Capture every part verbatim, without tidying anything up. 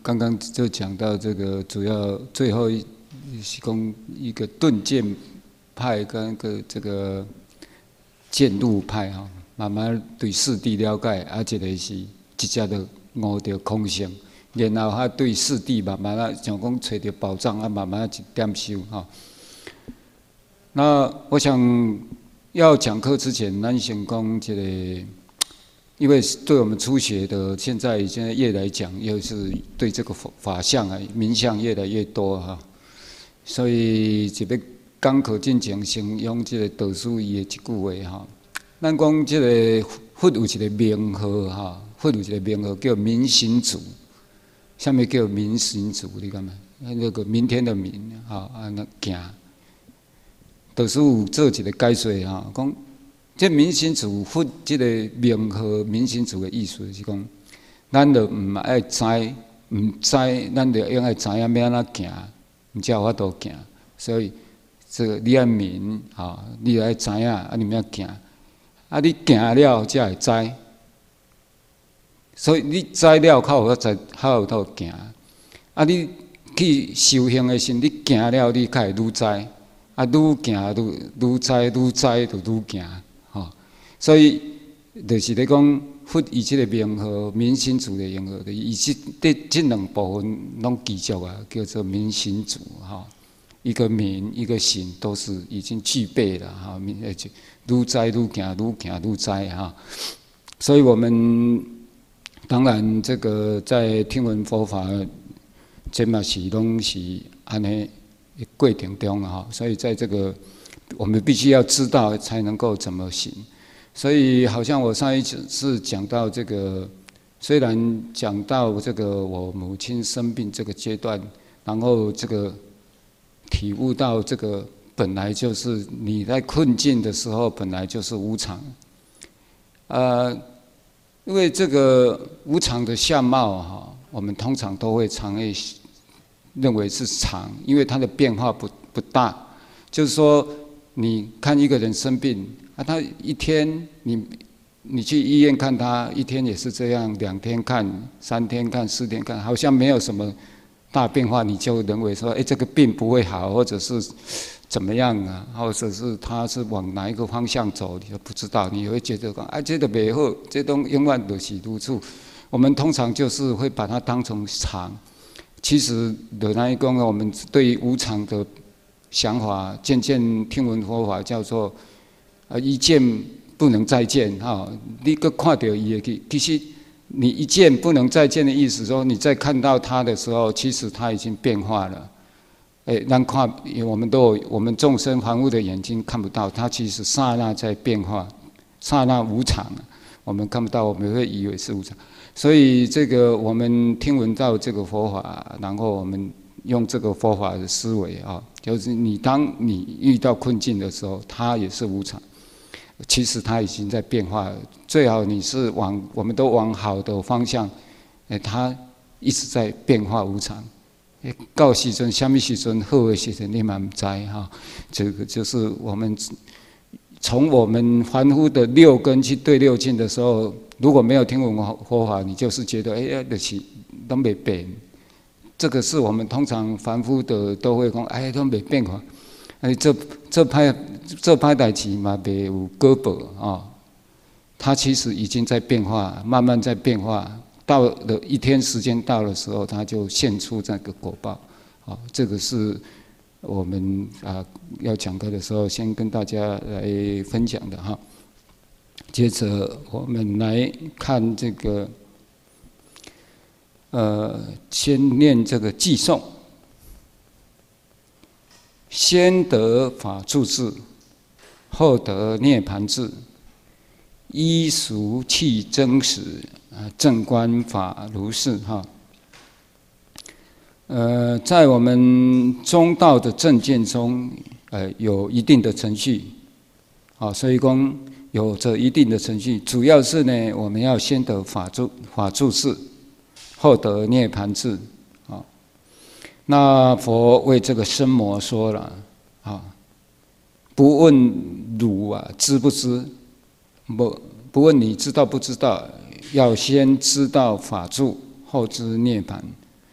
刚刚就讲到这个主要最后一是讲一个顿渐派跟个这个渐入派哈，慢慢对四谛了解，啊，一个是直接就悟到空性，然后他对四谛慢慢啊，像讲找到宝藏啊，慢慢一点修哈。那我想要讲课之前，咱先讲这个，因为对我们初学的，现在现在越来讲，又是对这个法法相啊、名相越来越多哈，所以就要讲课进前，先用这个导师伊的一句话哈。咱讲这个佛有一个名号哈，佛有一个名号叫明行足。什么叫明行足？你看嘛，那个明天的明哈啊，那行。导师有做一个解说哈，讲这明行足佛这个名号明行足的意思是讲，咱就唔爱知，唔知，咱就应该知影要安怎行，唔才有法度行。所以这个你爱明哈，你爱知影啊，你要行，啊你行了才会知。所以你知了，较有法知，较有法度行。啊，你去修行的时，你行了，你较会愈知。啊，愈行愈愈知愈知就愈行，吼、哦。所以就是咧讲，佛以这个名号明行足的名号，以这这这两部分拢记住啊，叫做明行足，哈、哦。一个明，一个行，都是已经具备了，哈、哦。而且愈知愈行，愈行愈知，哈。所以我们当然这个在听闻佛法，这嘛是拢是安尼。过程中哈，所以在这个我们必须要知道才能够怎么行。所以好像我上一次讲到这个，虽然讲到这个我母亲生病这个阶段，然后这个体悟到这个本来就是你在困境的时候本来就是无常，呃，因为这个无常的相貌哈，我们通常都会常会认为是常，因为它的变化不不大。就是说，你看一个人生病啊，他一天你你去医院看他，一天也是这样，两天看，三天看，四天看，好像没有什么大变化，你就认为说，哎，这个病不会好，或者是怎么样啊，或者是他是往哪一个方向走，你都不知道，你会觉得讲，啊，这个不好，这种永远都是如此。我们通常就是会把它当成常。其实，就那一讲，我们对于无常的想法，渐渐听闻佛法叫做啊一见不能再见哈。你个看到伊的，其实你一见不能再见的意思说，你在看到它的时候，其实它已经变化了。哎，让看，我们都有，我们众生凡夫的眼睛看不到，它其实刹那在变化，刹那无常，我们看不到，我们会以为是无常。所以这个我们听闻到这个佛法，然后我们用这个佛法的思维啊，就是你当你遇到困境的时候，它也是无常，其实它已经在变化了。最好你是往我们都往好的方向，哎，它一直在变化无常。到时阵什么时阵好的时阵你嘛不知哈，这个就是我们从我们凡夫的六根去对六境的时候。如果没有听闻佛法，你就是觉得哎呀，就是都没变。这个是我们通常凡夫的都会讲，哎，都没变化。哎，这这派这派代志嘛，没有胳膊啊，它其实已经在变化，慢慢在变化。到了一天时间到的时候，它就现出这个果报。啊，这个是我们啊要讲课的时候，先跟大家来分享的哈。接着我们来看这个，呃，先念这个偈颂：先得法住智，后得涅盘智。依俗气真实，啊，正观法如是哈。呃，在我们中道的正见中，呃，有一定的程序，啊，所以讲。有着一定的程序，主要是呢，我们要先得法住法住智，后得涅盘智，啊。那佛为这个声魔说了，啊，不问汝啊知不知，不不问你知道不知道，要先知道法住，后知涅盘。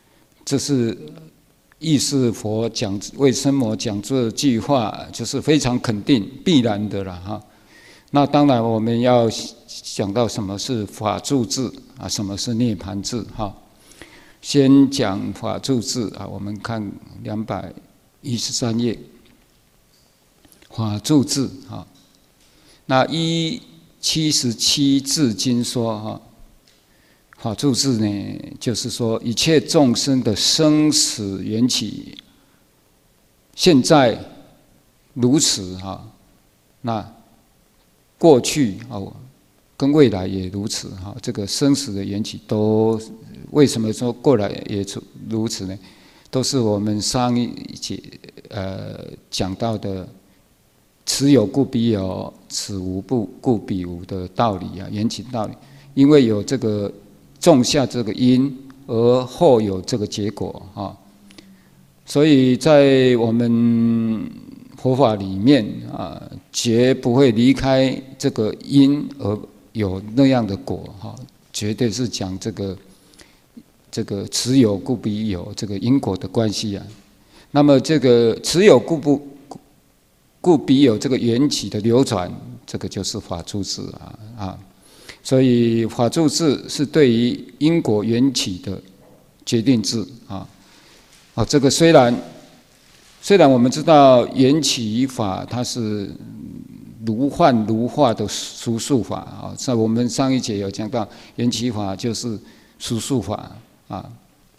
这是意识佛讲为声魔讲这句话，就是非常肯定必然的了哈。那当然我们要讲到什么是法住智啊，什么是涅槃智哈。先讲法住智啊，我们看两百一十三页，法住智哈。那一七十七字经说哈，法住智呢，就是说一切众生的生死缘起，现在如此哈，那过去哦，跟未来也如此哈。这个生死的缘起都为什么说过来也如此呢？都是我们上一节呃讲到的此有故彼有，此无故彼无的道理啊，缘起道理。因为有这个种下这个因，而后有这个结果啊。所以在我们佛法里面啊，绝不会离开这个因而有那样的果哈，绝对是讲这个这个此有故彼有这个因果的关系啊。那么这个此有故不故彼有这个缘起的流转，这个就是法住智啊啊。所以法住智是对于因果缘起的决定智啊。啊，这个虽然。虽然我们知道缘起法它是如幻如化的殊数法啊，在我们上一节有讲到缘起法就是殊数法啊，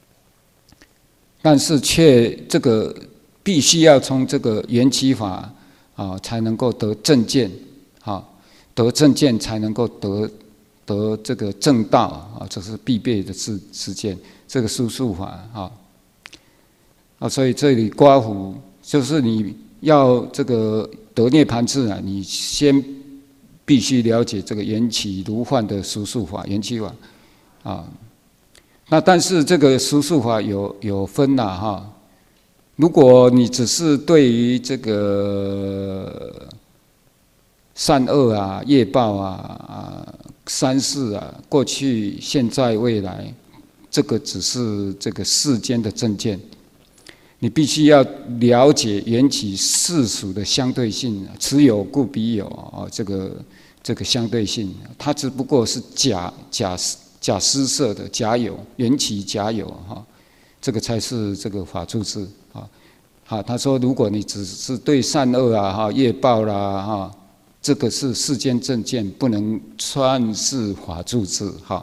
但是却这个必须要从这个缘起法啊才能够得正见啊，得正见才能够得得这个正道啊，这是必备的事事件，这个殊数法啊。啊，所以这里刮胡就是你要这个得涅槃智啊，你先必须了解这个缘起如幻的殊数法、缘起法啊。那但是这个殊数法有有分呐哈。如果你只是对于这个善恶啊、业报啊、啊三世啊、过去、现在、未来，这个只是这个世间的正见。你必须要了解缘起世俗的相对性，此有故彼有啊，这个这个相对性，它只不过是假假假施设的假有，缘起假有哈，这个才是这个法住智啊。好，他说如果你只是对善恶啊哈业报啦哈，这个是世间正见，不能算是法住智哈。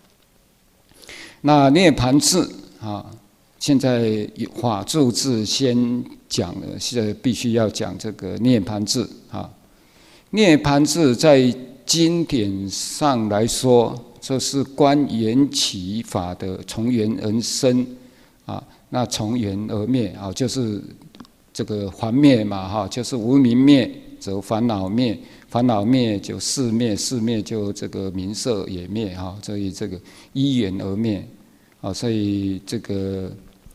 那涅槃智啊。现在法住智先讲了，现在必须要讲这个涅槃智啊。涅槃智在经典上来说，这是观缘起法的从缘而生啊，那从缘而灭啊，就是这个还灭嘛哈，就是无明灭则烦恼灭，烦恼灭就事灭，事灭就这个名色也灭哈，所以这个依缘而灭啊，所以这个。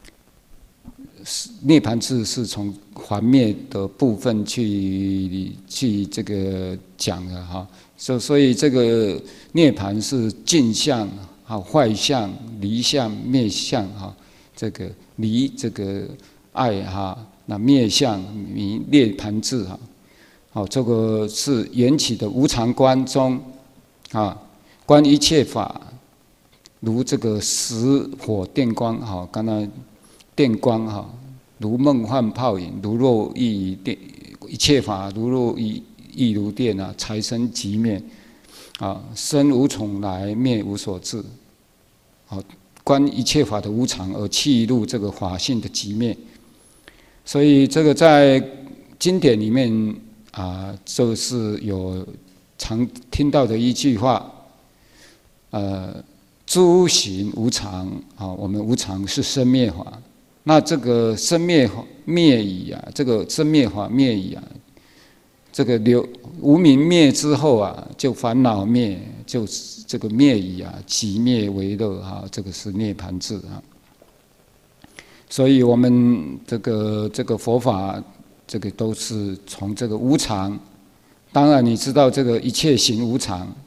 涅槃智是从还灭的部分去去这个讲的哈，所所以这个涅槃是净相啊、坏相、离相、灭相哈，这个离这个爱哈，那灭相迷涅槃智哈，好，这个是缘起的无常观中啊，观一切法如这个石火电光哈，刚才。电光哈，如梦幻泡影，如若亦电，一切法如若亦亦如电啊，财生即灭，啊，生无从来，灭无所至，好，观一切法的无常而契入这个法性的即灭，所以这个在经典里面啊，就是有常听到的一句话，呃，诸行无常啊，我们无常是生灭法。那这个生灭灭已啊，这个生灭法灭已啊，这个流无明灭之后啊，就烦恼灭，就这个灭已啊，即灭为乐哈，这个是涅槃智啊。所以我们这个这个佛法，这个都是从这个无常。当然你知道这个一切行无常，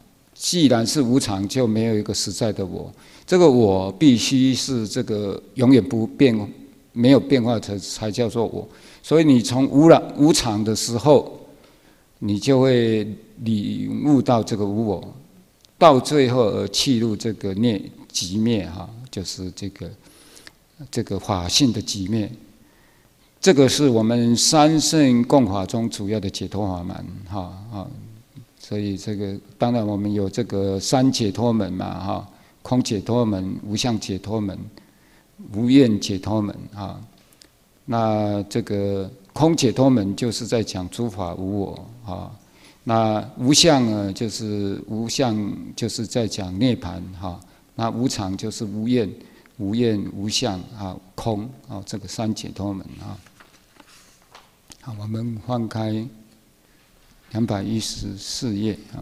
既然是无常，就没有一个实在的我。这个我必须是这个永远不变、没有变化才才叫做我。所以你从无常无常的时候，你就会领悟到这个无我，到最后而契入这个灭寂灭哈，就是这个这个法性的寂灭。这个是我们三圣共法中主要的解脱法门哈啊。所以这个当然我们有这个三解脱门嘛哈，空解脱门、无相解脱门、无愿解脱门啊。那这个空解脱门就是在讲诸法无我啊。那无相呢，就是无相就是在讲涅槃哈。那无常就是无愿、无愿无相啊，空啊，这个三解脱门啊。好，我们翻开两百一十四页啊。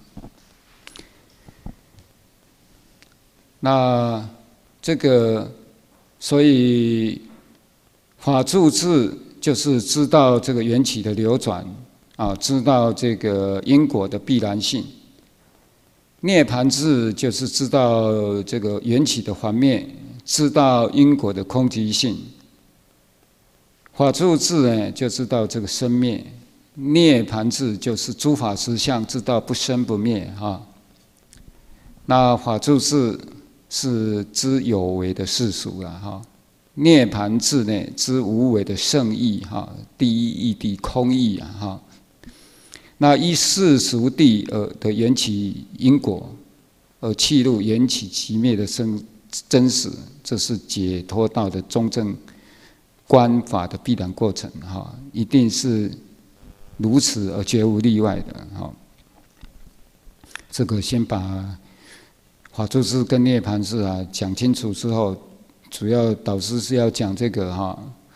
那这个，所以法住智就是知道这个缘起的流转啊，知道这个因果的必然性。涅槃智就是知道这个缘起的幻灭，知道因果的空寂性。法住智呢，就知道这个生灭。涅槃智就是诸法实相，知道不生不灭哈。那法住智是知有为的世俗了哈。涅槃智呢，知无为的圣义哈，第一义谛空义啊哈。那依世俗谛而的缘起因果，而契入缘起寂灭的生真实，这是解脱道的中正观法的必然过程哈，一定是如此而绝无例外的哈。这个先把法住智跟涅槃智啊讲清楚之后，主要导师是要讲这个哈。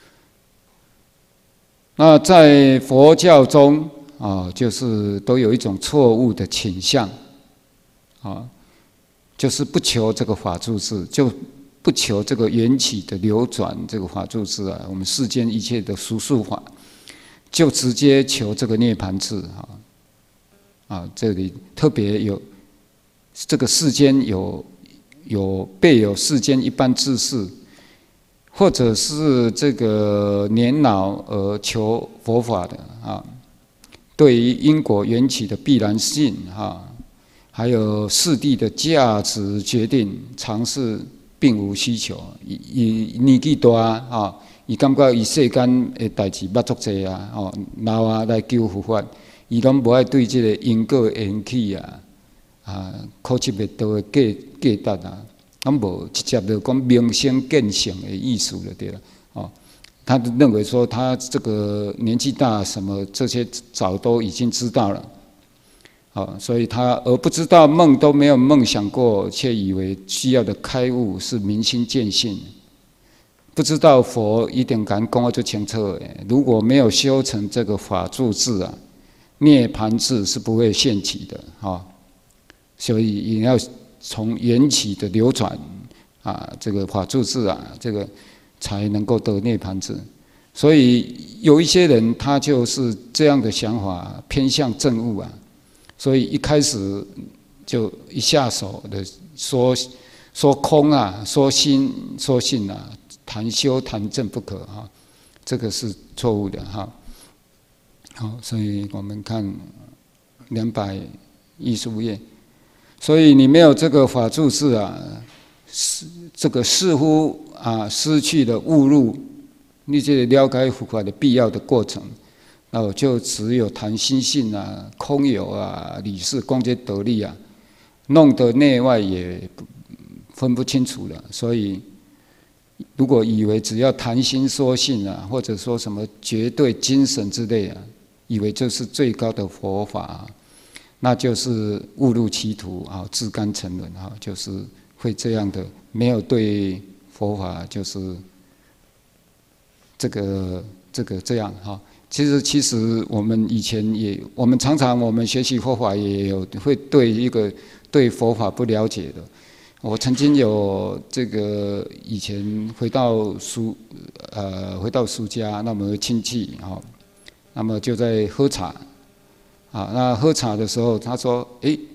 那在佛教中啊，就是都有一种错误的倾向啊，就是不求这个法住智，就不求这个缘起的流转，这个法住智啊，我们世间一切的俗数法，就直接求这个涅槃智啊。啊，这里特别有这个世间有有备有世间一般知识，或者是这个年老而求佛法的啊，对于因果缘起的必然性啊，还有世谛的价值决定，尝试并无需求。伊伊年纪大啊，伊感觉伊世间的代志捌足济啊，哦，老啊来求佛法，伊拢无爱对这个因果缘起啊，啊，苦集灭道的价价值啊，拢无直接就讲明心见性的意思就对了。哦，他认为说他这个年纪大，什么这些早都已经知道了。啊，所以他而不知道梦都没有梦想过，却以为需要的开悟是明心见性，不知道佛一定敢讲就清楚诶。如果没有修成这个法住智啊，涅槃智是不会现起的哈。所以也要从缘起的流转啊，这个法住智啊，这个才能够得涅槃智。所以有一些人他就是这样的想法，偏向正悟啊。所以一开始就一下手的说说空啊，说心说性啊，谈修谈证不可啊，这个是错误的哈。好，所以我们看两百一十五页，所以你没有这个法住智啊，这个似乎啊失去了悟入你这了解佛法的必要的过程。那我就只有谈心性啊、空有啊、理事、公皆得利啊，弄得内外也分不清楚了。所以，如果以为只要谈心说性啊，或者说什么绝对精神之类啊，以为这是最高的佛法啊，那就是误入歧途啊，自甘沉沦啊，就是会这样的，没有对佛法就是这个这个这样哈。其实，其实我们以前也，我们常常我们学习佛法也有会对一个对佛法不了解的。我曾经有这个以前回到苏呃回到苏家，那么亲戚啊，那么就在喝茶啊。那喝茶的时候，他说：“诶，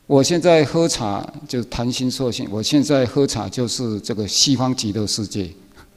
我现在喝茶就谈心说性，我现在喝茶就是这个西方极乐世界。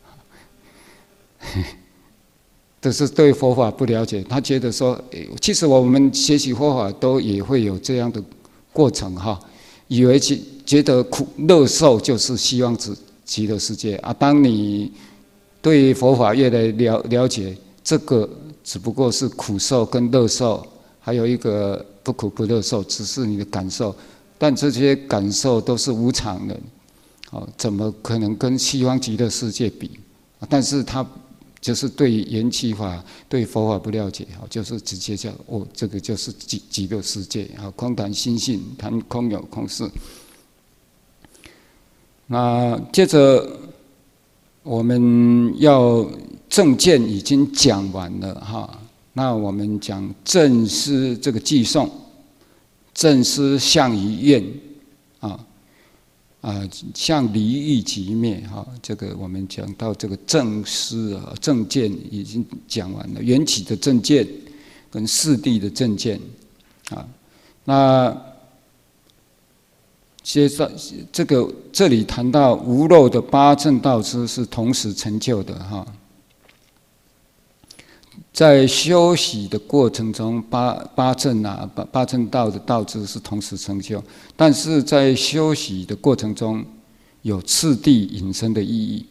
这是对佛法不了解，他觉得说，其实我们学习佛法都也会有这样的过程哈，以为觉觉得苦乐受就是西方极极乐世界啊。当你对佛法越来了了解，这个只不过是苦受跟乐受，还有一个不苦不乐受，只是你的感受，但这些感受都是无常的，哦，怎么可能跟西方极乐世界比？但是他就是对缘起法、对佛法不了解，就是直接叫哦，这个就是极极乐世界啊，空谈心性，谈空有空事。那接着我们要正见已经讲完了哈，那我们讲正思这个偈颂，正思相于愿啊。啊，像离欲即灭哈，这个我们讲到这个正思啊，正见已经讲完了，缘起的正见跟四谛的正见啊，那接着这个这里谈到无漏的八正道支是同时成就的哈，在修习的过程中，八八正啊，八八正道的道支是同时成就，但是在修习的过程中，有次第引申的意义。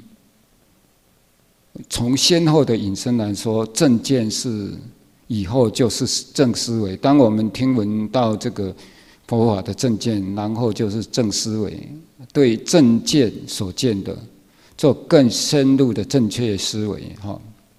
从先后的引申来说，正见是以后就是正思维。当我们听闻到这个佛法的正见，然后就是正思维，对正见所见的做更深入的正确思维哈。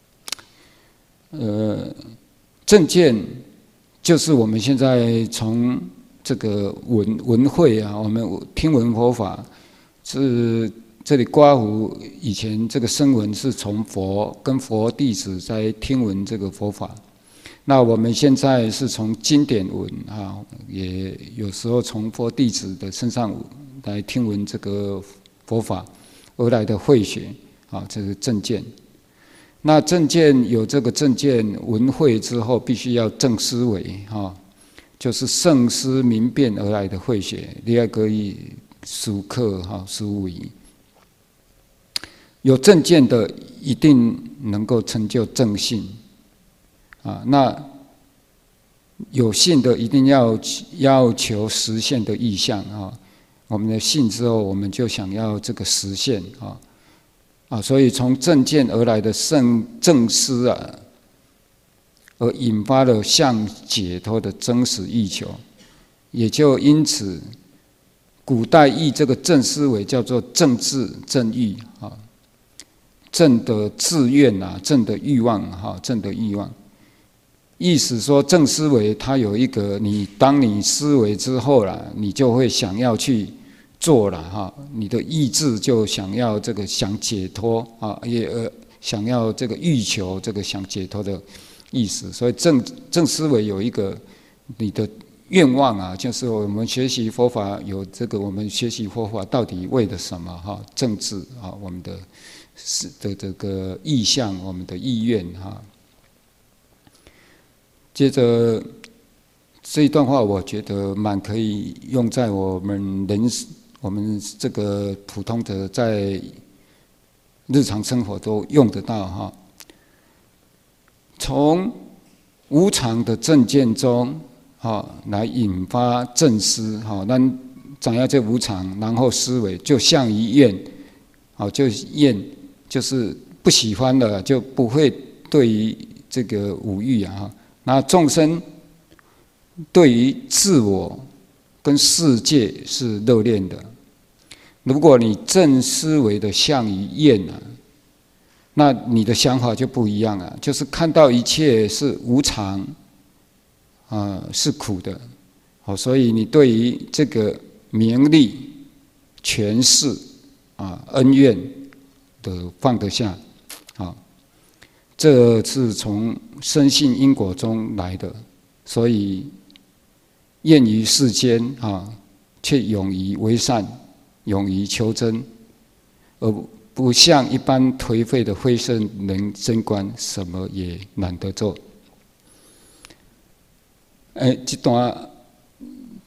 呃，正见就是我们现在从这个文文会啊，我们听闻佛法是这里刮胡以前这个声闻是从佛跟佛弟子在听闻这个佛法，那我们现在是从经典文啊，也有时候从佛弟子的身上来听闻这个佛法而来的慧学啊，这是正见。那正见有这个正见闻慧之后，必须要正思维哈，就是圣思明辨而来的慧学。第二个以熟客哈思维，有正见的一定能够成就正信啊。那有信的一定要要求实现的意向啊。我们的信之后，我们就想要这个实现啊。啊，所以从正见而来的圣正思啊，而引发了向解脱的真实欲求，也就因此，古代译这个正思维叫做正志正欲啊，正的志愿啊，正的欲望哈，正的欲望，意思说正思维它有一个，你当你思维之后啦，你就会想要去做了哈，你的意志就想要这个想解脱啊，也呃想要这个欲求这个想解脱的意思。所以正正思维有一个你的愿望啊，就是我们学习佛法有这个，我们学习佛法到底为了什么哈？正志啊，我们的是的这个意向，我们的意愿哈。接着这一段话，我觉得蛮可以用在我们人。我们这个普通的在日常生活都用得到哈。从无常的正见中，哈，来引发正思，哈，咱知影这无常，然后思维就向于厌，好，就厌就是不喜欢了，就不会对于这个五欲啊。那众生对于自我跟世界是热恋的。如果你正思维的向于厌啊，那你的想法就不一样了，就是看到一切是无常，啊、呃，是苦的，好，所以你对于这个名利、权势啊、恩怨的放得下，啊，这是从生信因果中来的，所以厌于世间啊，却勇于为善。勇于求真，而不像一般颓废的灰色人生观，什么也懒得做。哎，这段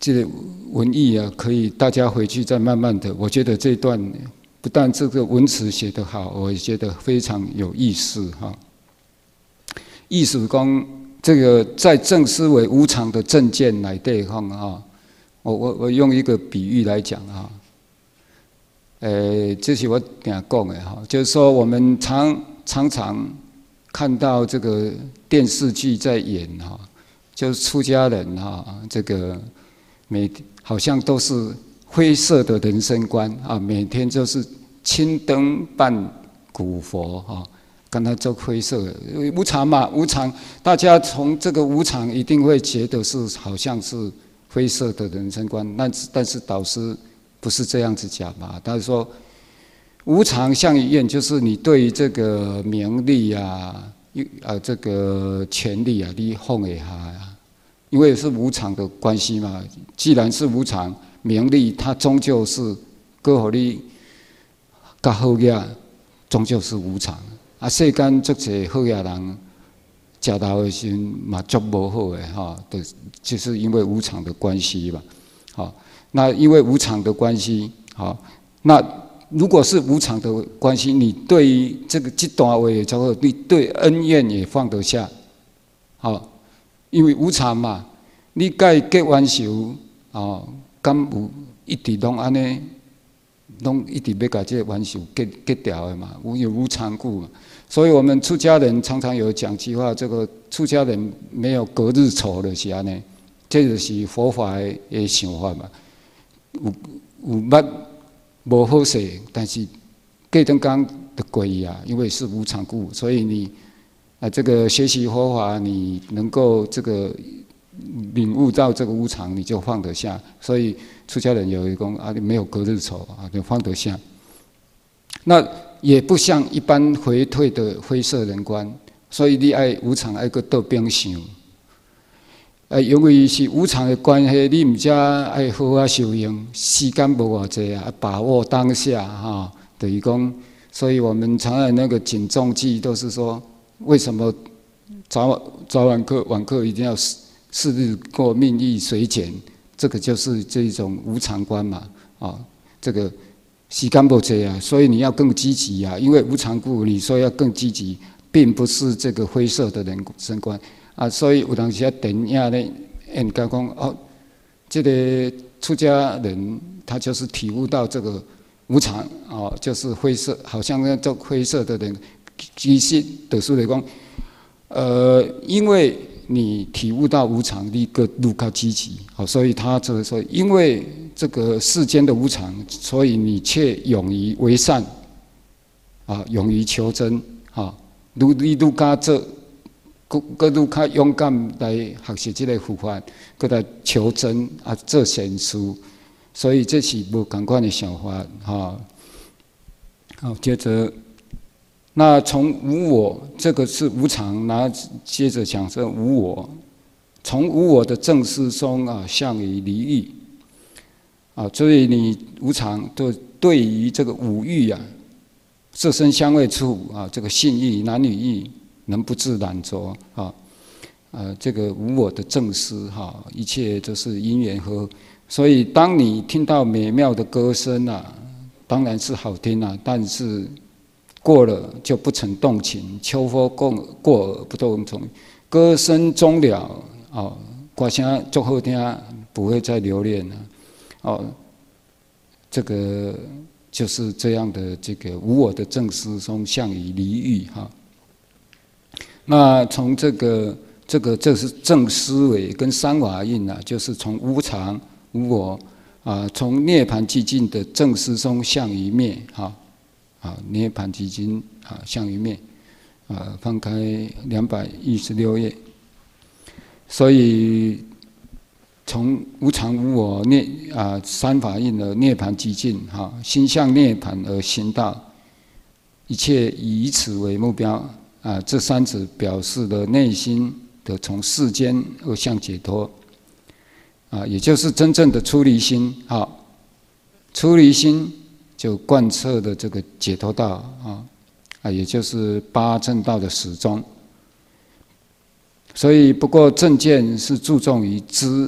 这个文艺啊，可以大家回去再慢慢的。我觉得这段不但这个文词写得好，我也觉得非常有意思哈。意思讲，这个在正思维无常的正见来对方啊，我我我用一个比喻来讲啊，呃，这是我定讲的哈，就是说我们常常常看到这个电视剧在演哈，就是出家人哈，这个每好像都是灰色的人生观啊，每天就是青灯伴古佛哈。跟他做灰色的无常嘛，无常，大家从这个无常一定会觉得是好像是灰色的人生观，但是但是导师不是这样子讲嘛，他说无常像一愿，就是你对于这个名利啊，啊这个权利啊，你放下呀，因为是无常的关系嘛，既然是无常，名利它终究是搁互你较好嘢，终究是无常。啊，世间足侪好野人，食头的时阵嘛足无好的哈，都就是因为无常的关系嘛。好，那因为无常的关系，好，那如果是无常的关系，你对于这个这段话也叫做你对恩怨也放得下，好，因为无常嘛，你该结冤仇哦，敢有一直拢安尼？拢一直要把这个冤仇结结掉的嘛，无有无常故嘛。所以我们出家人常常有讲句话，这个出家人没有隔日仇的是安尼，这就是佛法的想法嘛。有有捌无好势，但是过段工就过去啊，因为是无常故，所以你啊这个学习佛法，你能够这个领悟到这个无常，你就放得下。所以出家人有一讲啊，你没有隔日仇啊，就放得下。那也不像一般回退的灰色人观，所以你爱无常爱个倒边想。呃，因为是无常的关系，你唔只爱好好修行，时间无偌济啊，把握当下哈。等于讲，所以我们常常那个警钟记都是说，为什么早早晚课晚课一定要四日过命亦随减？这个就是这种无常观嘛，啊，这个时间无济啊，所以你要更积极啊，因为无常故，你说要更积极，并不是这个灰色的人生观啊，所以有当时啊电影咧，人家讲哦，这个出家人他就是体悟到这个无常哦，就是灰色，好像那做灰色的人，其实德叔来讲，呃，因为你体悟到无常，你个愈较积极，好，所以他这个说，因为这个世间的无常，所以你却勇于为善，啊，勇于求真，啊，愈你愈加做，个个愈较勇敢来学习这个佛法，个来求真啊，做善事，所以这是无同款的想法，哈。好，接着。那从无我，这个是无常，然后接着讲这无我，从无我的正思中啊，向于离欲啊，所以你无常对对于这个五欲啊，色身香味触啊，这个性欲、男女欲，能不自染着啊？呃，这个无我的正思哈，一切都是因缘和，所以当你听到美妙的歌声啊，当然是好听啊，但是。过了就不曾动情，秋风过过而不动情。歌声终了，哦，歌声足好听，不会再留恋了。哦，这个就是这样的这个无我的正思中向于离欲哈。那从这个这个这是正思维跟三瓦印啊，就是从无常无我啊，从涅槃寂静的正思中向于灭哈。啊，涅槃基金啊，向于灭啊，翻开两百一十六页。所以从无常无我涅啊三法印的涅槃寂静哈，心向涅槃而行道，一切以此为目标啊。这三者表示了内心的从世间而向解脱啊，也就是真正的出离心啊，出离心。就贯彻的这个解脱道啊，啊，也就是八正道的始终。所以，不过正见是注重于知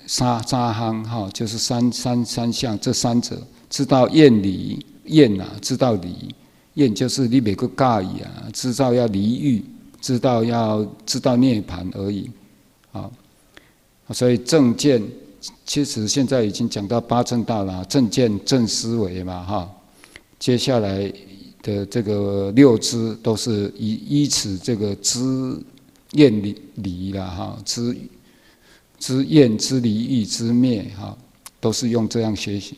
三三行哈，就是三三三项，这三者知道厌离厌啊，知道离厌就是你别个介意啊，知道要离欲，知道要知道涅槃而已啊。所以正见，其实现在已经讲到八正道了，正见正思维嘛哈。接下来的这个六支都是依依此这个知厌离离啦哈，知知厌知离欲知灭哈，都是用这样学习。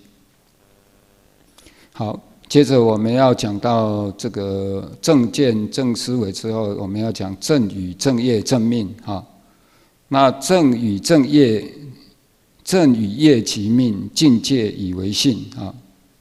好，接着我们要讲到这个正见正思维之后，我们要讲正语正业正命哈。那正语正业，正语业其命，境界以为性啊。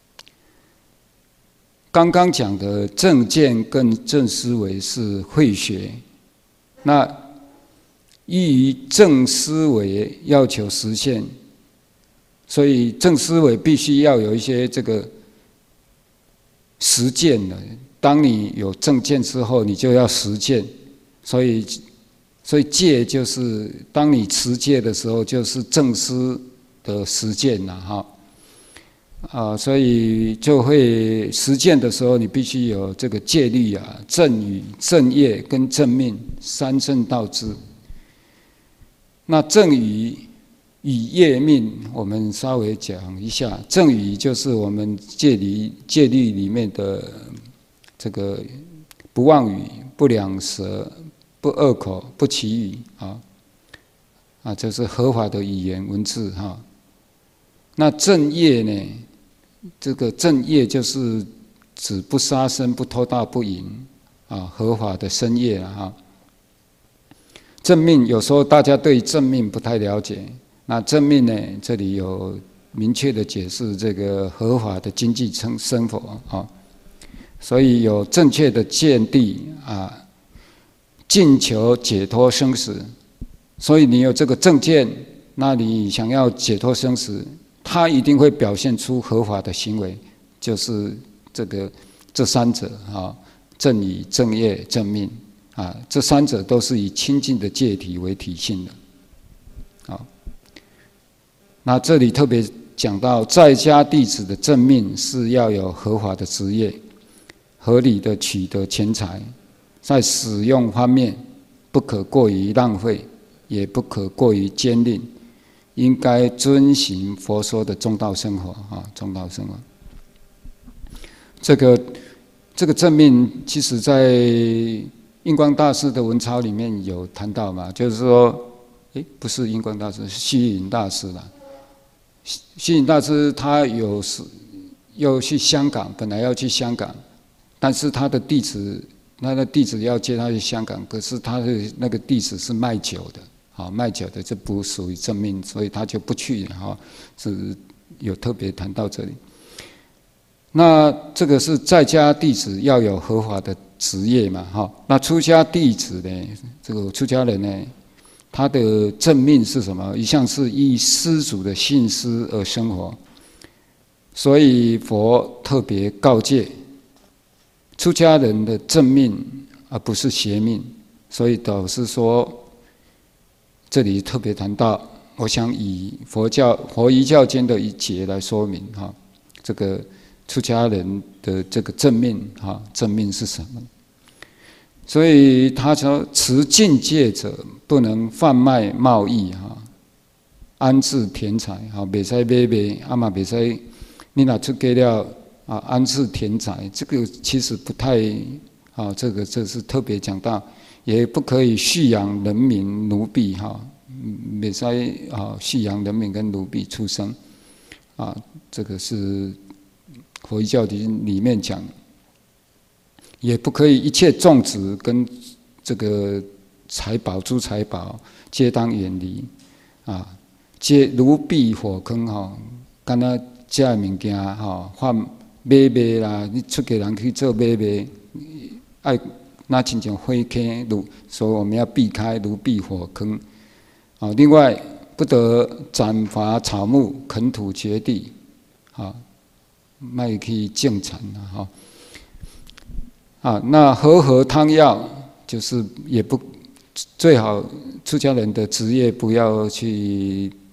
刚刚讲的正见跟正思维是慧学，那依于正思维要求实现，所以正思维必须要有一些这个实践的。当你有正见之后，你就要实践，所以。所以戒就是当你持戒的时候，就是正思的实践了哈。啊，所以就会实践的时候，你必须有这个戒律啊、正语、正业跟正命三正道支。那正语与业命，我们稍微讲一下。正语就是我们戒律戒律里面的这个不妄语、不两舌。不恶口，不绮语啊，啊，这是合法的语言文字哈。那正业呢？这个正业就是指不杀生、不偷盗、不淫啊，合法的身业啊哈。正命有时候大家对正命不太了解，那正命呢，这里有明确的解释，这个合法的经济生生活啊，所以有正确的见地啊。尽求解脱生死，所以你有这个正见，那你想要解脱生死，它一定会表现出合法的行为，就是这个这三者啊，正语、正业、正命啊，这三者都是以清净的戒体为体性的。啊，那这里特别讲到，在家弟子的正命是要有合法的职业，合理的取得钱财。在使用方面，不可过于浪费，也不可过于坚定，应该遵循佛说的中道生活啊，中道生活。这个这个正命，其实在印光大师的文钞里面有谈到嘛，就是说，诶，不是印光大师，是虚云大师啦。虚云大师他有时要去香港，本来要去香港，但是他的弟子。他的弟子要接他去香港，可是他的那个弟子是卖酒的，好卖酒的，这不属于正命，所以他就不去了哈。是有特别谈到这里。那这个是在家弟子要有合法的职业嘛，哈。那出家弟子呢，这个出家人呢，他的正命是什么？一向是依施主的信施而生活，所以佛特别告诫。出家人的正命，而不是邪命，所以导师说，这里特别谈到，我想以佛教佛遗教间的一节来说明哈，这个出家人的这个正命哈，正命是什么？所以他说，持禁戒者不能贩卖贸易哈，安置田财哈，袂使买卖，啊嘛袂使，你若出家了。啊，安置田宅，这个其实不太啊，这个这是特别讲到，也不可以蓄养人民奴婢哈，没使啊蓄养人民跟奴婢出生，啊，这个是佛教里里面讲，也不可以一切种植跟这个财宝诸财宝皆当远离，啊，皆奴婢火坑哈，干那这物件哈换。买卖啦，你出家人去做买卖，爱那亲像火坑炉，所以我们要避开炉避火坑。啊，另外不得斩伐草木、垦土掘地，啊，卖去种产啊，哈。啊，那和合汤药就是也不最好，出家人的职业不要去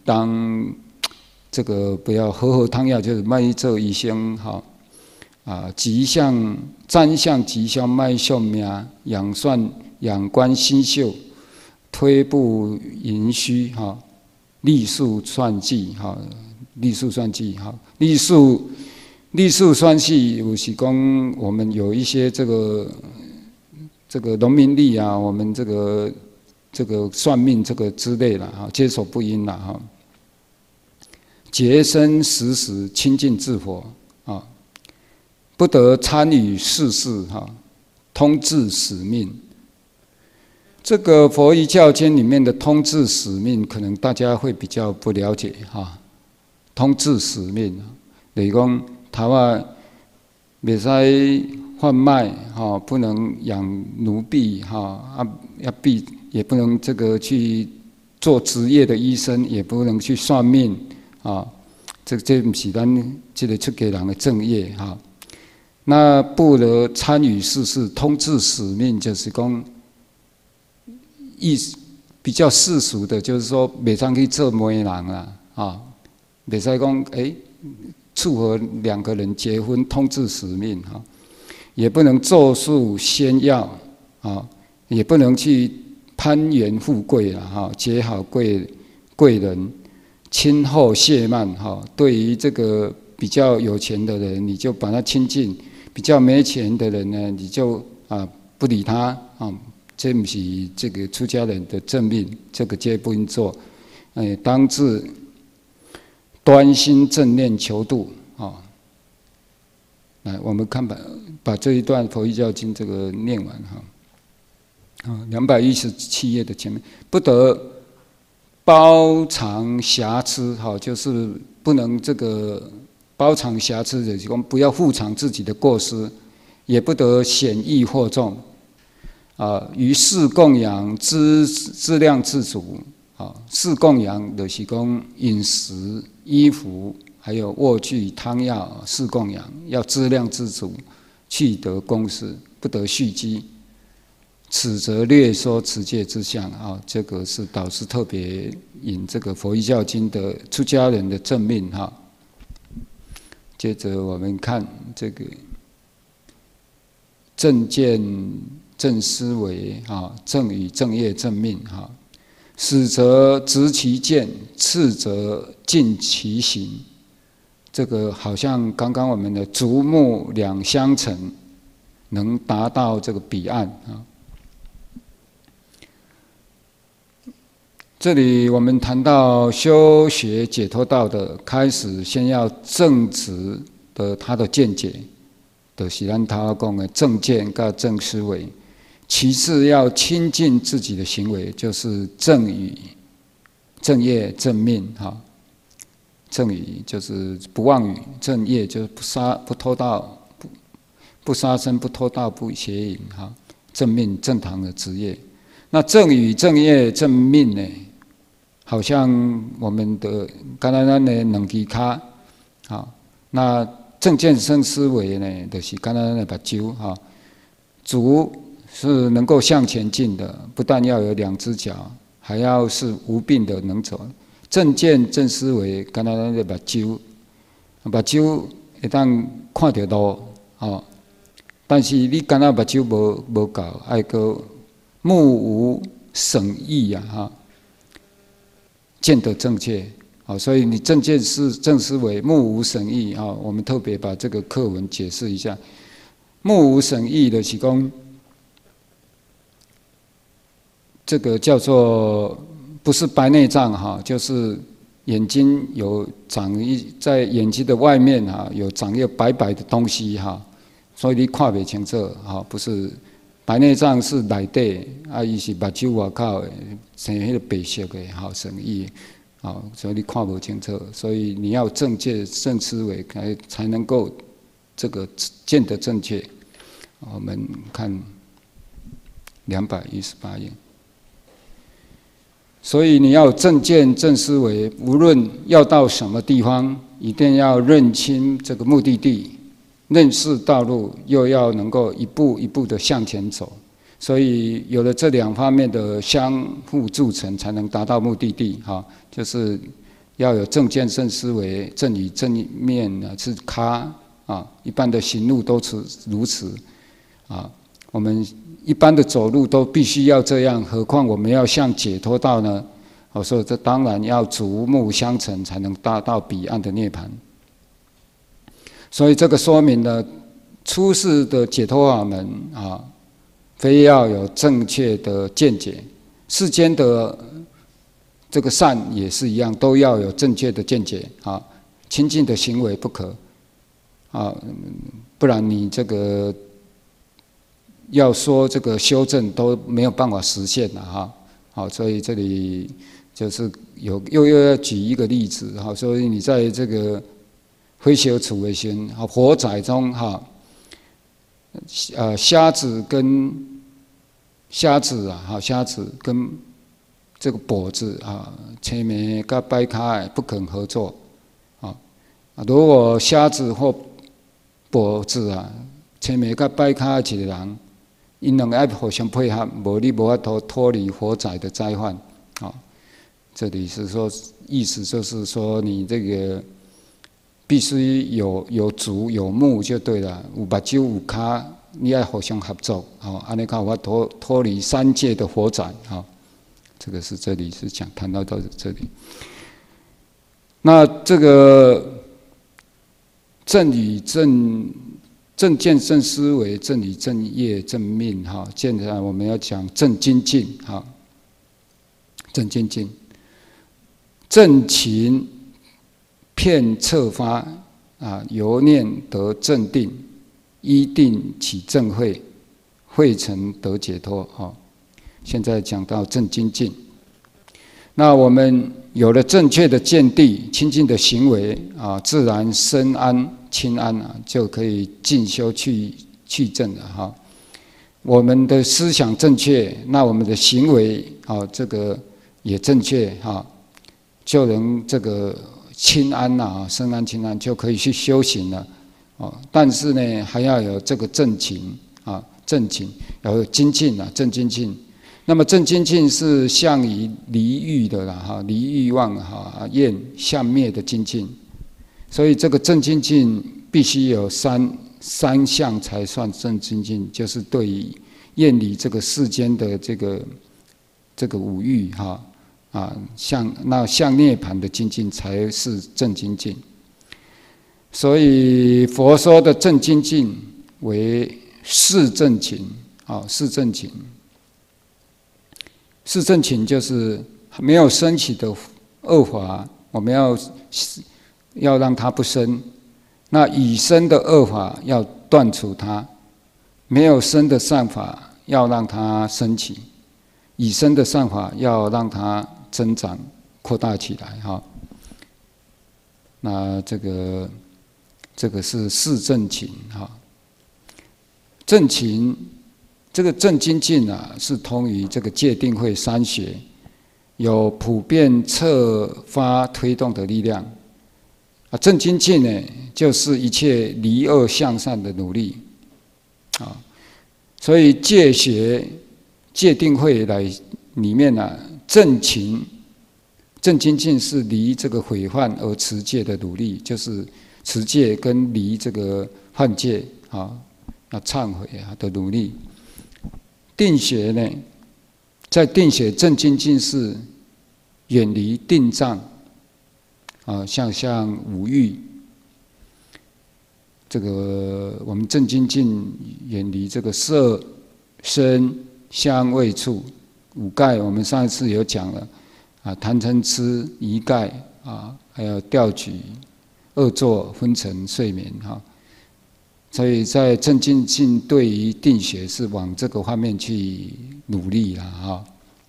当这个不要喝喝汤药，就是卖做医生哈啊，吉祥占相吉祥卖寿命，养算养官星宿，推步寅戌哈，历数算计哈，历数算计哈，历数历数算计有是讲我们有一些这个这个农民历啊，我们这个这个算命这个之类的哈，接手不应了哈，洁身时时亲近自佛啊，不得参与世事哈，通志使命。这个佛遗教经里面的通志使命，可能大家会比较不了解哈。通志使命，就是讲头啊，袂使贩卖哈，不能养奴婢哈，啊要婢也不能这个去做职业的医生，也不能去算命啊。这这不是咱这个出家人的正业哈。那不得参与世事，通志使命就是讲。意比较世俗的，就是说，袂当去做媒人啦，啊，袂使讲哎，撮合两个人结婚，通志使命哈，也不能咒术仙药啊，也不能去攀援富贵啦，哈，结好贵贵人，亲厚谢慢哈。对于这个比较有钱的人，你就把他亲近；比较没钱的人呢，你就啊不理他啊。这不是这个出家人的正命，这个皆不应做。哎，当自端心正念求度啊！来，我们看把把这一段《佛遗教经》这个念完哈。啊，两百一十七页的前面，不得包藏瑕疵，哈，就是不能这个包藏瑕疵的，就不要护藏自己的过失，也不得显易惑众。啊，于世供养资资量自足啊，世供养就是讲饮食、衣服，还有卧具、汤药，世供养要资量自足，去得公事，不得蓄积。此则略说持戒之相啊，这个是导师特别引这个《佛遗教经》的出家人的正命哈。接着我们看这个正见。正思维啊，正语正业正命哈，始则执其见，次则尽其行。这个好像刚刚我们的竹木两相成，能达到这个彼岸啊。这里我们谈到修学解脱道的开始，先要正直的他的见解，就是咱头讲的正见跟正思维。其次要亲近自己的行为，就是正语、正业、正命哈。正语就是不妄语，正业就是不杀、不偷盗、不不杀生、不偷盗、不邪淫哈。正命正堂的职业，那正语、正业、正命呢，好像我们的刚才咱的两支脚啊，那正见正思维呢，就是刚才咱的目睭哈，足。是能够向前进的，不但要有两只脚，还要是无病的能走。正见正思维，刚才咱的目睭，目睭会当看到路，哦，但是你刚才目睭无无够，爱个目无省意呀，哈，见得正确，好，所以你正见是正思维，目无省意啊。我们特别把这个课文解释一下，目无省意的是讲。这个叫做不是白内障哈，就是眼睛有长一在眼睛的外面哈，有长一个白白的东西哈，所以你看不清楚哈，不是白内障是内底啊，伊是目睭外口的，生迄个白色的哈，生意啊，所以你看不清楚，所以你要正见正思维才才能够这个见得正确。我们看两百一十八页。所以你要有正见正思维，无论要到什么地方，一定要认清这个目的地，认识道路，又要能够一步一步的向前走。所以有了这两方面的相互助成，才能达到目的地。哈，就是要有正见正思维，正语正面呢是咖啊，一般的行路都是如此啊。我们一般的走路都必须要这样，何况我们要向解脱道呢？我说这当然要竹木相成，才能达到彼岸的涅槃。所以这个说明了出世的解脱法门啊，非要有正确的见解，世间的这个善也是一样，都要有正确的见解啊，清净的行为不可啊，不然你这个要说这个修正都没有办法实现了哈。好，所以这里就是有又又要举一个例子哈，所以你在这个灰小处的时候，火灾中哈，呃，瞎子跟瞎子啊，哈，瞎子跟这个跛子啊，青眉跟白卡不肯合作啊。如果瞎子或跛子啊，青眉跟白卡一个人，因两个要互相配合，无你无法脱脱离火灾的灾患啊。这里是说，意思就是说，你这个必须有有足有目就对了，有目睭有脚，你要互相合作，好，安尼才有法脱脱离三界的火灾，好，这个是这里是讲谈到到这里。那这个正语正正见正思维正语正业正命哈，现在我们要讲正精进哈，正精进，正勤遍策发啊，由念得正定，依定起正慧，慧成得解脱哈。现在讲到正精进，那我们有了正确的见地、清净的行为啊，自然身安清安啊，就可以进修去去正了哈。我们的思想正确，那我们的行为啊，这个也正确哈，就能这个清安呐，身安清安就可以去修行了哦。但是呢，还要有这个正勤啊，正勤要有精进啊，正精进。那么正精进是向于离欲的啦，哈，离欲望哈，厌相灭的精进。所以这个正精进必须有三三项才算正精进，就是对于厌离这个世间的这个这个五欲哈啊，向那向涅槃的精进才是正精进。所以佛说的正精进为四正勤啊，四正勤。四正勤就是没有升起的恶法，我们要要让它不生；那已生的恶法要断除它，没有生的善法要让它升起，已生的善法要让它增长扩大起来哈。那这个这个是四正勤哈，正勤。这个正精进啊，是通于这个戒定慧三学，有普遍策发推动的力量啊。正精进呢，就是一切离恶向善的努力啊。所以戒学、戒定慧来里面呢、啊，正勤、正精进是离这个毁犯而持戒的努力，就是持戒跟离这个犯戒啊、那忏悔啊的努力。定学呢，在定学正精进是远离定障啊，像像五欲，这个我们正精进远离这个色、声、香、味、触五盖，我们上一次有讲了啊，贪嗔痴一盖啊，还有调举、恶作、昏沉、睡眠哈。所以在正精进对于定学是往这个方面去努力了哈，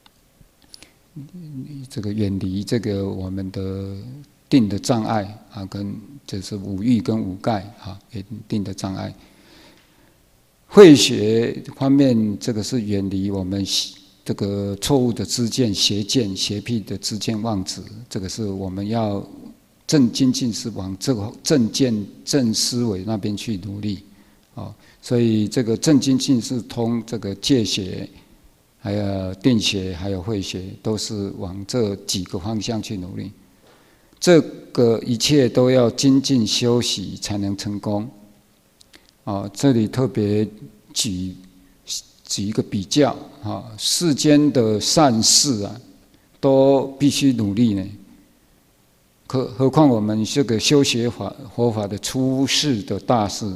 这个远离这个我们的定的障碍啊，跟就是五欲跟五盖啊，定的障碍。慧学方面，这个是远离我们这个错误的知见、邪见、邪僻的知见妄执，这个是我们要。正精进是往这个正见、正思维那边去努力，哦，所以这个正精进是通这个戒学、还有定学、还有慧学，都是往这几个方向去努力。 这个一切都要精进修习才能成功。啊，这里特别举举一个比较啊，世间的善事啊，都必须努力呢。何何况我们这个修学法佛法的出世的大事。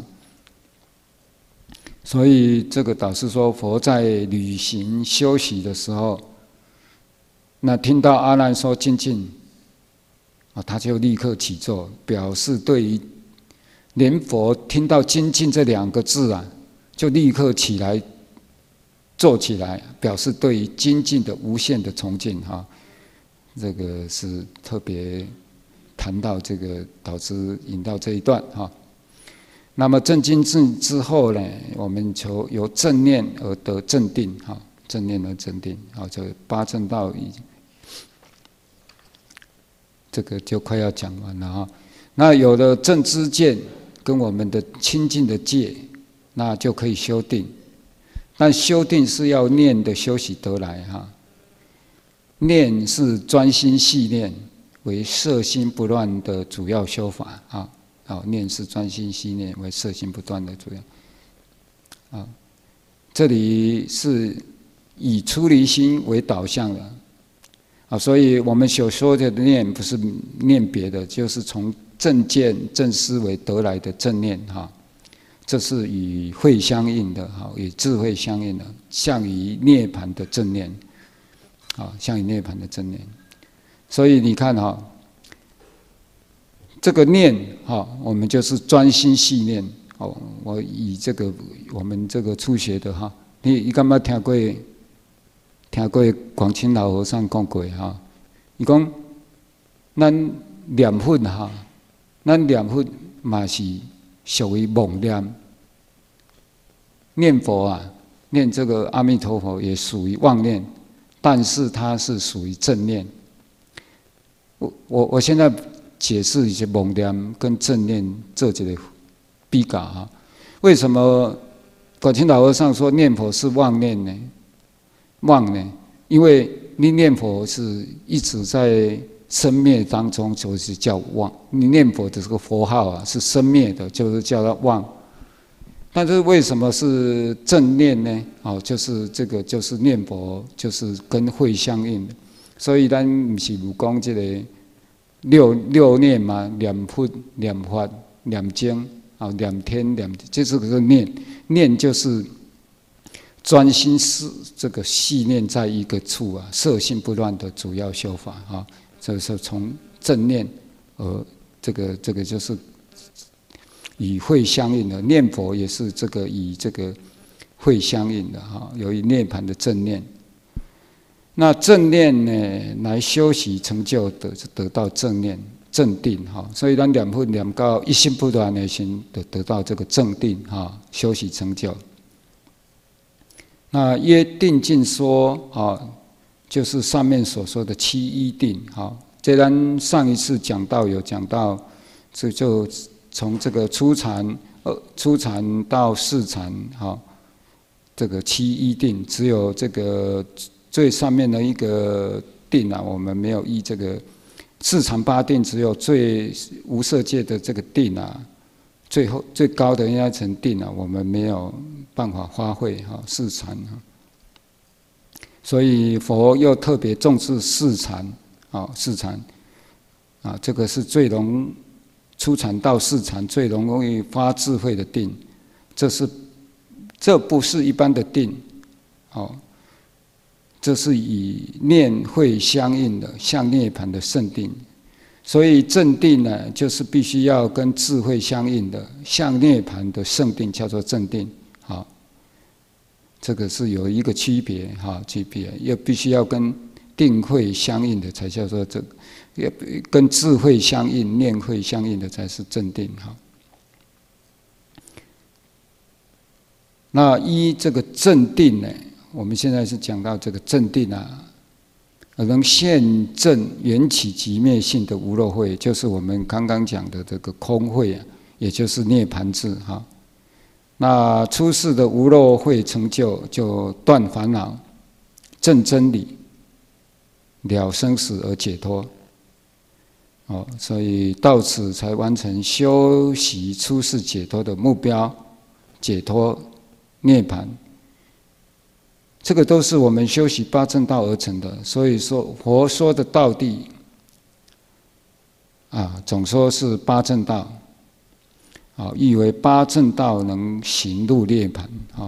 所以这个导师说，佛在旅行休息的时候，那听到阿难说精进，啊，他就立刻起坐，表示对于连佛听到精进这两个字啊，就立刻起来坐起来，表示对于精进的无限的崇敬哈。这个是特别谈到这个导师引到这一段哈。那么正精进之后呢，我们求由正念而得正定哈，正念而正定啊，这八正道已这个就快要讲完了哈。那有了正知见跟我们的清净的戒，那就可以修定。但修定是要念的修习得来哈，念是专心细念，为摄心不乱的主要修法啊。好，念是专心细念，为摄心不断的主要。啊，这里是以出离心为导向的。啊，所以我们所说的念不是念别的，就是从正见、正思维得来的正念哈。这是与慧相应的哈，与智慧相应的，向于涅槃的正念。啊，向于涅槃的正念。所以你看哈。这个念哈，我们就是专心细念哦。我以这个我们这个初学的哈，你你敢捌听过听过广清老和尚讲过哈？伊讲咱念佛哈，咱念佛嘛是属于妄念，念佛啊，念这个阿弥陀佛也属于妄念，但是它是属于正念。我我我现在。解释一些妄念跟正念这几个比较哈，为什么广清老和尚说念佛是妄念呢？妄呢？因为你念佛是一直在生灭当中，就是叫妄。你念佛的这个佛号啊，是生灭的，就是叫它妄。但是为什么是正念呢？哦，就是这个就是念佛，就是跟慧相应的。所以咱不是有讲这个。六六念嘛，念佛、念法、念经啊，念天、念，这是个念。念就是专心是这个细念在一个处啊，摄心不乱的主要修法啊。这是从正念而这个这个就是与慧相应的，念佛也是这个与这个慧相应的哈，由于涅槃的正念。那正念呢，来修习成就得得到正念正定哈，所以咱念佛念到一心不乱的心，得得到这个正定哈，修习成就。那约定境说啊，就是上面所说的七依定哈。这咱上一次讲到有讲到，这就从这个初禅呃初禅到四禅哈，这个七依定只有这个。最上面的一个定啊，我们没有依这个四禅八定，只有最无色界的这个定啊，最后最高的那层定啊，我们没有办法发挥哈四禅哈。所以佛又特别重视四禅啊，四禅啊，这个是最容初禅到四禅最容易发智慧的定，这是这不是一般的定哦。这是以念慧相应的，向涅槃的圣定。所以正定呢，就是必须要跟智慧相应的，向涅槃的圣定叫做正定。好，这个是有一个区别哈，区别又必须要跟定慧相应的，才叫做这个；也跟智慧相应、念慧相应的才是正定哈。那依这个正定呢？我们现在是讲到这个正定啊，能现证缘起即灭性的无漏慧，就是我们刚刚讲的这个空慧啊，也就是涅槃智哈。那出世的无漏慧成就，就断烦恼、证真理、了生死而解脱。 哦，所以到此才完成修习出世解脱的目标，解脱涅槃。这个都是我们修习八正道而成的。所以说，佛说的道谛啊，总说是八正道，啊，意为八正道能行入涅槃啊。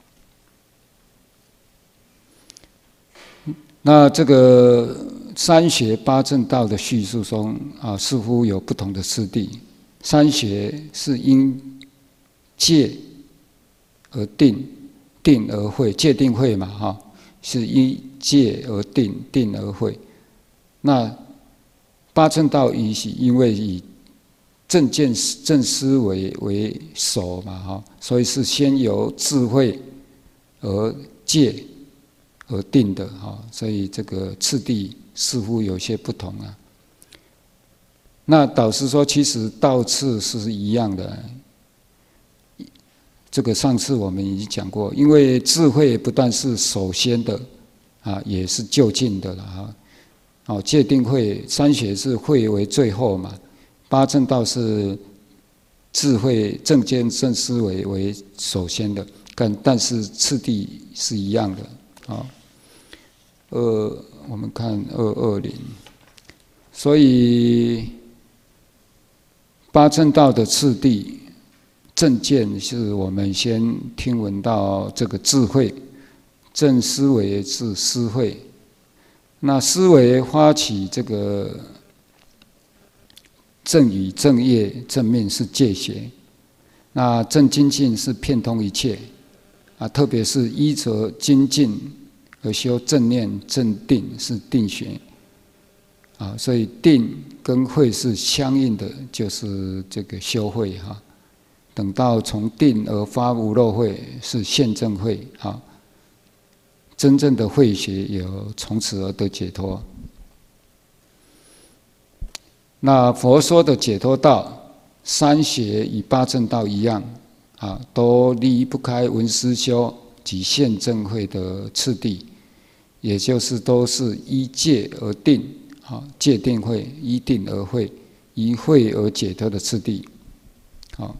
那这个三学八正道的叙述中啊，似乎有不同的次第。三学是因戒而定，定而慧，戒定慧嘛，哈，是依戒而定，定而慧。那八正道以因为以正见正思维为首嘛，哈，所以是先由智慧而戒而定的，哈，所以这个次第似乎有些不同啊。那导师说，其实道次是一样的。这个上次我们已经讲过，因为智慧不但是首先的，啊，也是就近的了哈。哦，戒定慧三学是慧为最后嘛，八正道是智慧正见正思维为首先的，但但是次第是一样的啊。二，我们看二二零，所以八正道的次第，正见是我们先听闻到这个智慧，正思维是思慧，那思维发起这个正语、正业、正命是戒学，那正精进是遍通一切啊，特别是依着精进而修正念、正定是定学啊，所以定跟慧是相应的，就是这个修慧哈。等到从定而发无漏慧是现证慧啊，真正的慧学有从此而得解脱。那佛说的解脱道，三学与八正道一样啊，都离不开闻思修及现证慧的次第，也就是都是依戒而定啊，戒定慧，依定而慧，依慧而解脱的次第，好。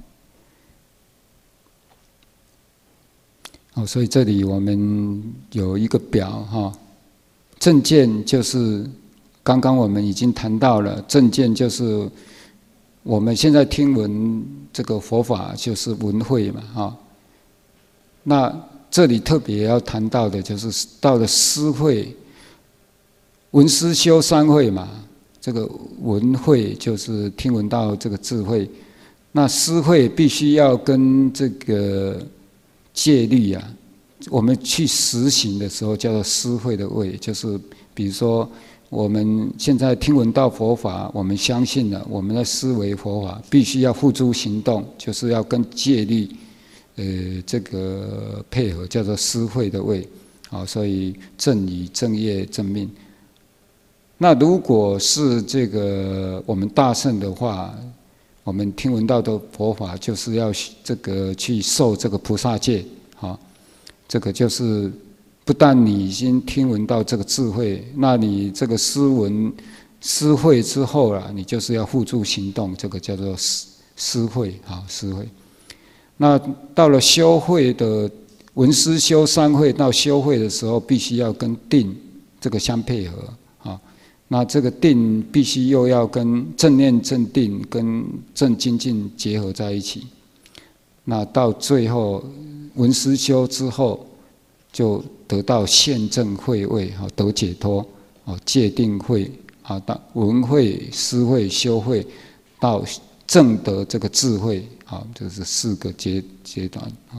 哦，所以这里我们有一个表哈，正见就是刚刚我们已经谈到了，正见就是我们现在听闻这个佛法就是闻慧嘛哈。那这里特别要谈到的就是到了思慧，闻思修三慧嘛，这个闻慧就是听闻到这个智慧，那思慧必须要跟这个戒律啊，我们去实行的时候叫做思慧的慧，就是比如说我们现在听闻到佛法，我们相信了，我们的思维佛法必须要付诸行动，就是要跟戒律，呃，这个配合，叫做思慧的慧，啊，所以正语、正业、正命。那如果是这个我们大乘的话，我们听闻到的佛法就是要这个去受这个菩萨戒，啊，这个就是不但你已经听闻到这个智慧，那你这个思闻思慧之后啦，你就是要付诸行动，这个叫做思思慧啊，思慧。那到了修慧的闻思修三慧，到修慧的时候，必须要跟定这个相配合啊。那这个定必须又要跟正念、正定、跟正精进结合在一起。那到最后闻思修之后，就得到现证慧位，哈，得解脱，哦，戒定慧，啊，到闻慧、思慧、修慧，到证得这个智慧，啊，这是四个阶阶段啊。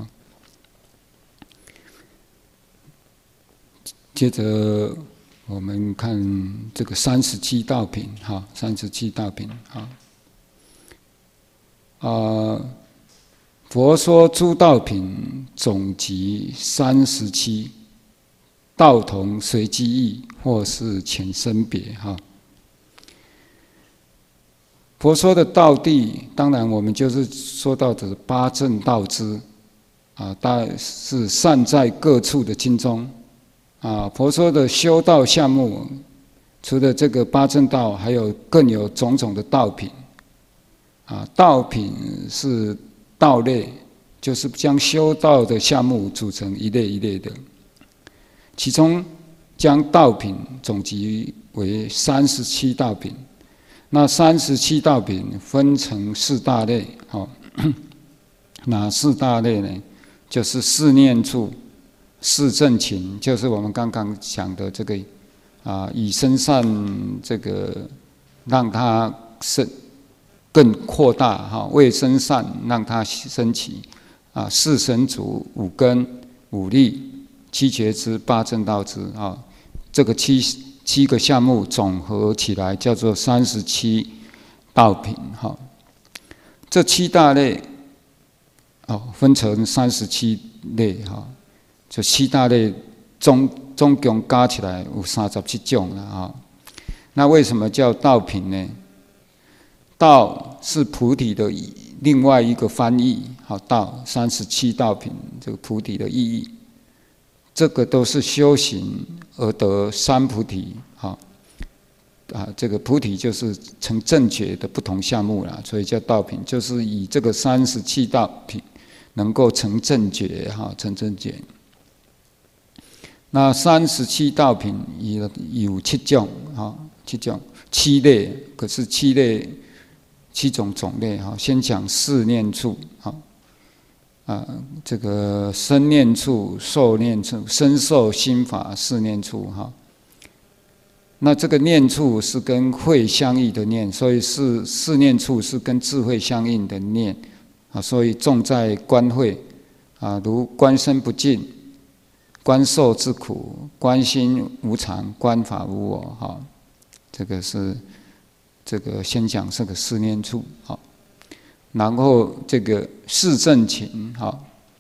接着我们看这个三十七道品，哈，三十七道品，啊，啊，佛说诸道品总集三十七，道同随机义，或是浅深别，哈。佛说的道谛，当然我们就是说到的八正道支，啊，大概是散在各处的经中。啊，佛说的修道项目， 除了这个八正道，还有更有种种的道品。啊，道品是道类，就是将修道的项目组成一类一类的。其中将道品总集为三十七道品。那三十七道品分成四大类，好，哪四大类呢？就是四念处、四正勤，就是我们刚刚讲的这个啊，以身善这个让它生更扩大哈，为身善让它升起啊，四神足、五根、五力、七觉支、八正道支啊，这个七七个项目总合起来叫做三十七道品哈。这七大类哦，分成三十七类哈，就七大类总总共加起来有三十七种了啊。那为什么叫道品呢？道是菩提的另外一个翻译，好，道三十七道品，这个菩提的意义，这个都是修行而得三菩提，好，啊，这个菩提就是成正觉的不同项目啦，所以叫道品，就是以这个三十七道品能够成正觉，哈，成正觉。那三十七道品有有七种，哈，七种七类，可是七类。七种种类哈，先讲四念处哈，啊，这个身念处、受念处、身受心法四念处哈。那这个念处是跟慧相应的念，所以是四念处是跟智慧相应的念啊，所以重在观慧啊，如观身不净、观受之苦、观心无常、观法无我哈，这个是。这个先讲这个四念处，好，然后这个四正勤，好，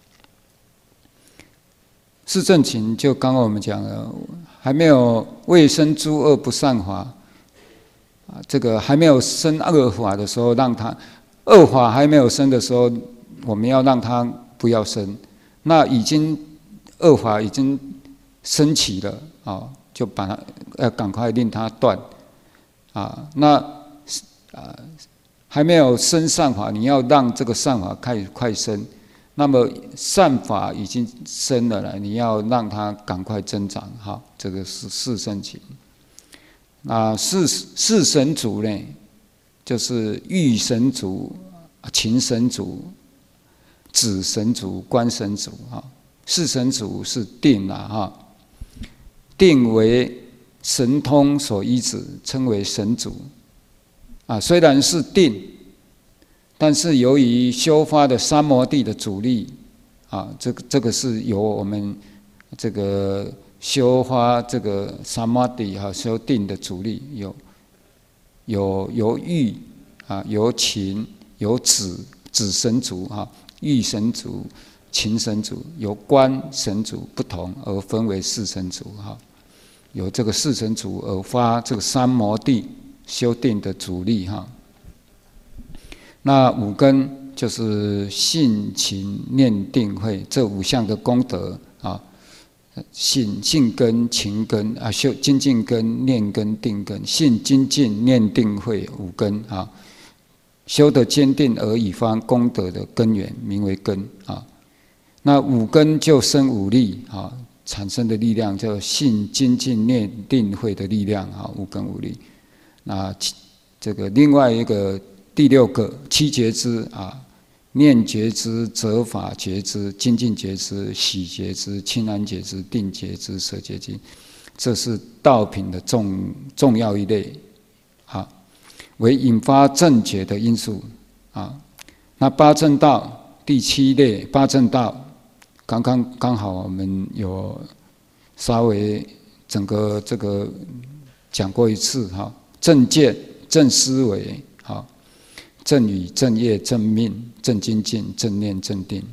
四正勤就刚刚我们讲了，还没有未生诸恶不善法，啊，这个还没有生恶法的时候，让他恶法还没有生的时候，我们要让他不要生。那已经恶法已经升起了，啊，就把它要赶快令它断。啊，那啊还没有生善法，你要让这个善法开始快生。那么善法已经生了来，你要让它赶快增长。哈，这个是四正勤。那四四神足呢，就是欲神足、勤神足、止神足、观神足。哈，四神足是定啊，哈，定为神通所依止，称为神足。啊，虽然是定，但是由于修发的三摩地的阻力，啊，这个这个是由我们这个修发这个三摩地哈修定的阻力，有有有欲啊，有勤，有止止神足哈，欲神足、勤神足，有观神足不同而分为四神足哈。有这个四神足而发这个三摩地修定的阻力哈。那五根就是信、勤、念、定、慧这五项的功德啊，信、信根、勤根啊，修精进根、念根、定根，信、精进、念、定、慧五根啊，修得坚定而以发功德的根源，名为根啊。那五根就生五力啊。产生的力量叫信、精进、念、定、慧的力量啊，五根五力。那这个另外一个第六个七觉支啊，念觉支、责法觉支、精进觉支、喜觉支、清安觉支、定觉支、舍觉支，这是道品的重重要一类啊，为引发正觉的因素啊。那八正道第七类八正道。刚刚刚好，我们有稍微整个这个讲过一次哈，正见、正思维、哈正语、正业、正命、正精进、正念、正定。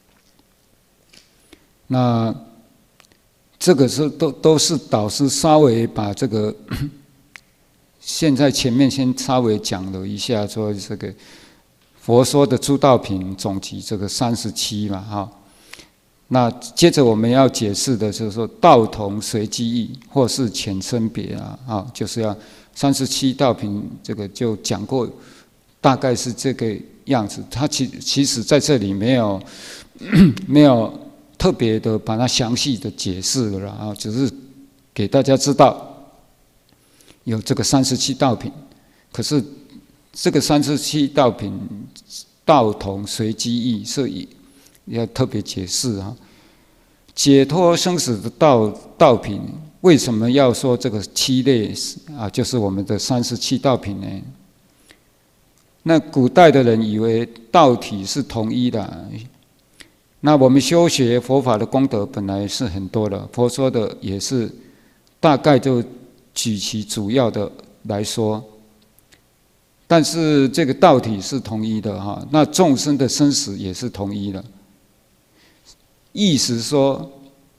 那这个是都都是导师稍微把这个，现在前面先稍微讲了一下，说这个佛说的诸道品总集这个三十七嘛哈。 那接着我们要解释的就是说道同随机义，或是浅深别啊，啊，就是要三十七道品这个就讲过，大概是这个样子。它其其实在这里没有没有特别的把它详细的解释了啊，只是给大家知道有这个三十七道品。可是这个三十七道品道同随机义是要特别解释啊。解脱生死的道道品，为什么要说这个七类啊？就是我们的三十七道品呢？那古代的人以为道体是统一的，那我们修学佛法的功德本来是很多的，佛说的也是大概就举其主要的来说，但是这个道体是统一的哈，那众生的生死也是统一的。意思说，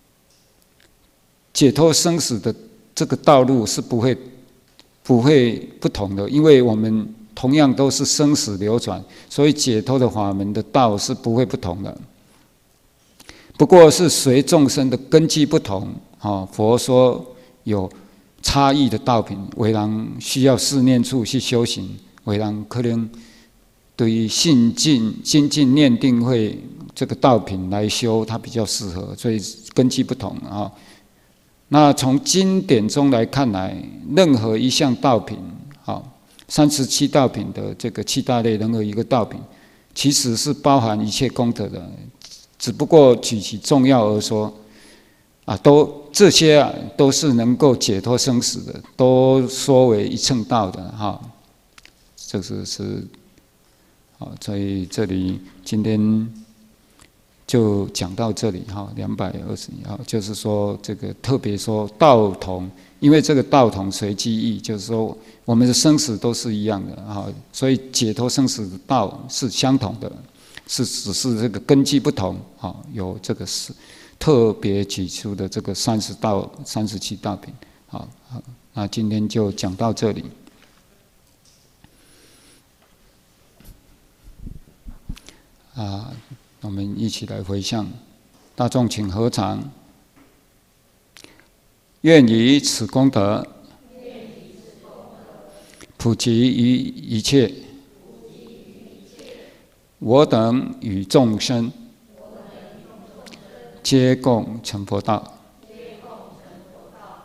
解脱生死的这个道路是不会不会不同的，因为我们同样都是生死流转，所以解脱的法门的道是不会不同的。不过是随众生的根基不同，啊，佛说有差异的道品，为人需要四念处去修行，为人可能对于信进精进念定慧这个道品来修，它比较适合，所以根基不同啊。那从经典中来看来，任何一项道品，啊，三十七道品的这个七大类，任何一个道品，其实是包含一切功德的，只不过举其重要而说，啊，都这些啊都是能够解脱生死的，都说为一乘道的哈。这是是，好，所以这里今天就讲到这里哈，两百二十一号，就是说这个特别说道同，因为这个道同随机义，就是说我们的生死都是一样的哈，所以解脱生死的道是相同的，是只是这个根基不同哈，有这个是特别举出的这个三十道、三十七道品。好，好，那今天就讲到这里。啊，我们一起来回向，大众请合掌，愿以此功德普及于一切我等与众生，皆共成佛道。